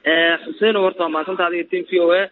حسين ورطة ما كنت هذه التيم في OA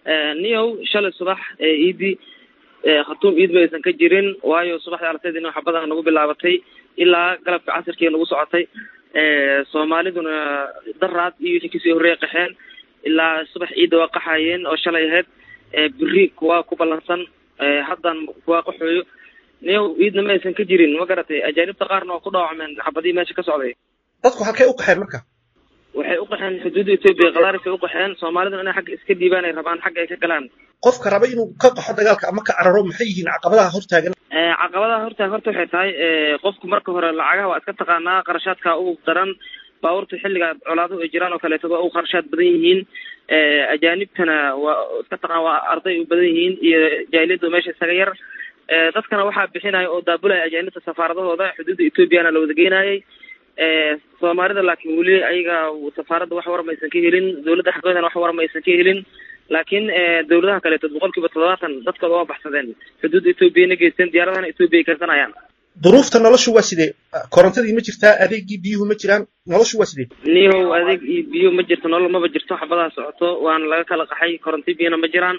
نيو شل الصباح إيدي خطوم إيد بيسن كجيرين وايو صباح على سيد إنه حبضها نقول باللعبتي إلا قلب عصر كي نقول صعتي صومالي دون درات يجي هوريق حين إلا الصبح إيد وقحين أو شل يهد بريك وكوبلانسن حدا وقحيو نيو إيدنا ما يسن كجيرين وقرتي أجانب تقارن وقضاء من حبضي ماشي كسعودي dadku halkay u qaxeen marka waxay u qaxeen xuduudda Itoobiya qalaarif ay u qaxeen Soomaalida inay xaq iska diibaan ay rabaan xaq ay ka galaan qofka raba inuu ka qaxo dagaalka ama ka cararo maxay yihiin caqabadaha hortaagan caqabadaha horta waxay tahay qofku marka hore lacagaha waa iska taqaanaa qarashaadka ugu daran baawarta xilliga colaadu ay jiraan oo kale tago oo qarashaad badan yihiin ajaanibtana waa iska taqaan waa arday u badan yihiin iyo jayliyadu meesha isaga yar dadkana waxa bixinaya oo daabulay ajaanibta safaaradahooda xuduudda Itoobiyana la wada geenayay Soomaalida laakiin wali ayaga safaaradda wax warmaysan ka helin dawladda xaqeedana wax warmaysan ka helin laakiin dawladaha kale 70% dadka waa baxsadeen xuduudda Itoobiya geesteen diyaaradana Itoobiya ka sanayaan duruufta noloshu waa sidee korontadii ma jirtaa adeegii biyuhu ma jiraan noloshu waa sidee niyo adeeg biyo ma jirto nolol ma jirto xabadaha socoto waan laga kala qaxay koronti biyana ma jiraan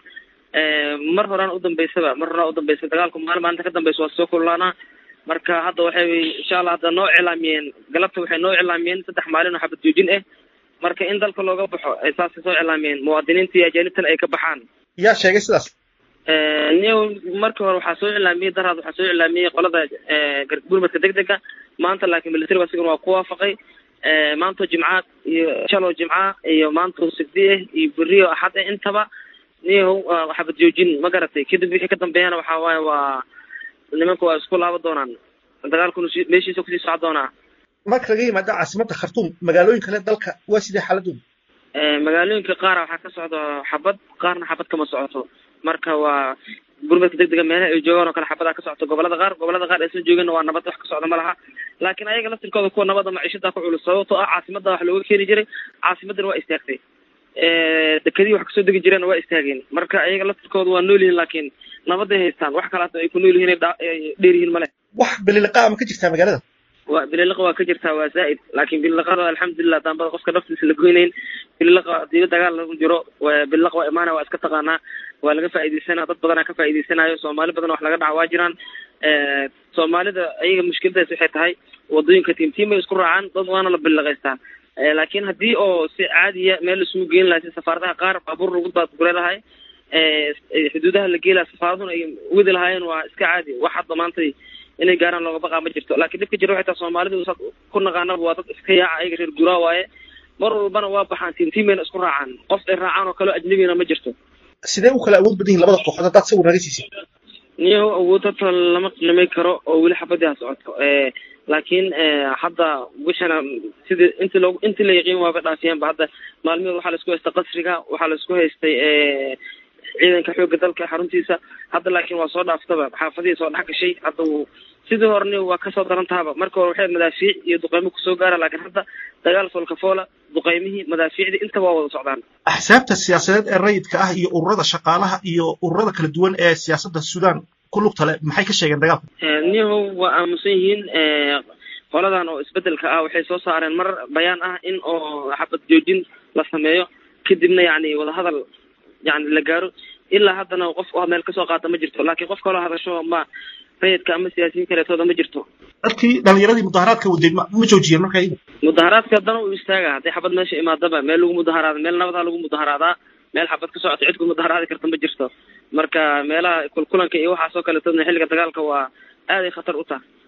mar horaan u dambeysay dagaalku maalinta ka dambeysay waa soo kululaana marka hadda waxay insha Allah hadda noo cilaamiyeen galabta waxay noo cilaamiyeen 3 maalin oo xabad joojin ah marka in dalka looga baxo ay saas soo cilaamiyeen muwaadiniinta iyo ajaanibta ay ka baxaan yaa sheegay sidaas niyo marka hore waxa soo cilaamiyay darad waxa soo cilaamiyay qolada gurmadka degdega maanta laakiin military wasiir waa ku waafaqay maanta jimcaad iyo shalo jimca iyo maanta sabti iyo bariyo axad intaba niyo xabad joojin ma garatay kadib wixii ka dambeeyana waxa waaye waa nimanku waa isku laabo doonaan dagaalku meeshiisa ku sii socod doonaa marka laga yimaado caasimadda Khartoum magaalooyin kale dalka waa sidee xaaladoodu magaalooyinka qaar waxa ka socdo xabad qaarna xabad kama socoto marka waa gurmadka degdega meelaha ay joogaan oo kale xabada ka socoto gobolada qaar ay soo joogaan waa nabad wax ka socdo malaha laakiin ayaga laftirkooda kuwa nabada maciishada ku culus sababtoo ah caasimadda wax looga keeni jiray caasimaddan waa istaagtay dekadii wax ka soo degi jireen waa istaageen marka ayaga laftirkooda waa nool yihiin laakiin nabad ay haystaan wax kale ay ku nool yihiin dheer yihiin male wax biliqa ma ka jirtaa magaalada waa biliqa waa ka jirtaa waa zaid laakiin biliqada alxamdulillah dambada qofka naftiisa la goyneen biliqa diido dagaal lagu jiro waa biliqa waa imaana waa iska taqaanaa waa laga faa'iideysanaa dad badan ka faa'iideysanayo Soomaali badan wax laga dhacwaa jiraan Soomaalida ayaga mushkiladaysa waxay tahay wadooyinka tiimtiim ay isku raacaan dad waana la biliqaystaa laakiin hadii oo si caadiya meel isugu geyn lahayd safaaradaha qaar baabuur lagu baadgureelahay xuduudaha la geela safaaraduna ay wadi lahaayeen waa iska caadi wax hadda maanta inay gaaraan looga baqaa ma jirto laakiin dibka jiro waxay tahay Soomaalidu ku naqaanaba waa dad iska yaaca ayaga reer guraa waaye mar walbana waa baxaan tiimtiimena isku raacaan qof ay raacaan oo kale ajnabina ma jirto sidee u kala awood badan yihiin labada kooxood dad sawir naga siisay niyo awoodta lama qiimay karo oo wali xabadaha socoto laakiin hadda wixina sida inta la yaqeen waa dhaafiyeen hadda maalmood waxa la isku haystay qasriga waxa la isku haystay ciidanka xoogga dalka xaruntiisa hadda laakiin waa soo dhaaftaba xaafadii soo dhax gashay hadda sidii horne waa ka soo darantaaba marka hore waxay madaafiic iyo duqeymo ku soo gaara laakiin hadda dagaal folka foola duqeymihii madaafiicdi inta waa wada socdaan axsaabta siyaasadeed ee rayidka ah iyo ururada shaqaalaha iyo ururada kala duwan ee siyaasadda Suudaan ku lugta leh maxay ka sheegeen dagaalka niyo waa aamusan yihiin qoladan oo isbedelka ah waxay soo saareen mar bayaan ah in oo xabad joojin la sameeyo kadibna yani wada hadal يعني لجارو إلا هذا أنا وقف مال كسر قاطع مجرته لكن قف كله هذا شو ما ريت كأم سياسيين كله هذا مجرته أكيد دليل مظاهرات كودي مجوجية ما كاين مظاهرات كذا ويستاجع هذه حبض ماشي ما ضبع مال لو مظاهرات مال نبض له مظاهرات مال حبض كسر عندكم مظاهرات كرت مجرته مركا مالا كل كي يوحى سوق اللي تبني حلقة تقال كوا هذه خطر أوتا